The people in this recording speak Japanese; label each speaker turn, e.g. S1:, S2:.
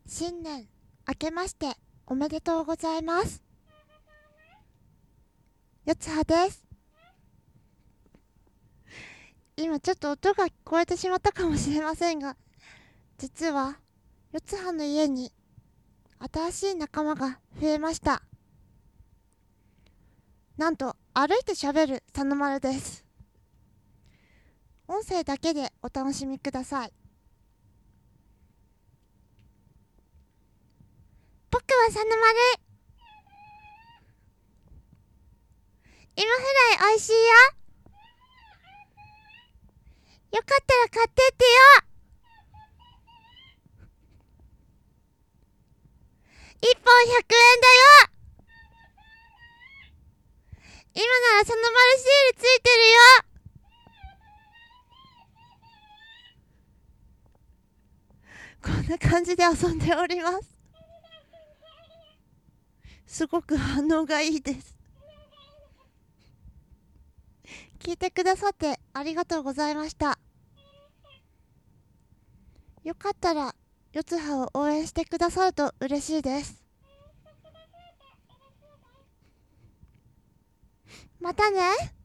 S1: 新年明けましておめでとうございます。よつはです。今ちょっと音が聞こえてしまったかもしれませんが、実はよつはの家に新しい仲間が増えました。なんと歩いて喋るさのまるです。音声だけでお楽しみください。僕はさのまる。今フライおいしいよ。よかったら買ってってよ。1本100円だよ。今ならさのまるシールついてるよ。こんな感じで遊んでおります。すごく反応がいいです。聞いてくださってありがとうございました。よかったらよつはを応援してくださると嬉しいです。またね。